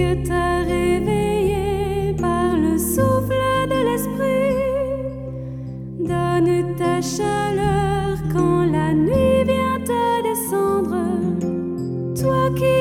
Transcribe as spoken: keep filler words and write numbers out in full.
Dieu t'a réveillé par le souffle de l'esprit. Donne ta chaleur quand la nuit vient te descendre. Toi qui